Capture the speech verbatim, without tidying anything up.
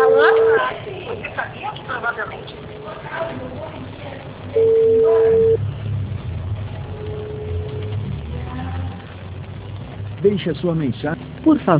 Alô? Você sabia que provavelmente... Deixe a sua mensagem. Por favor.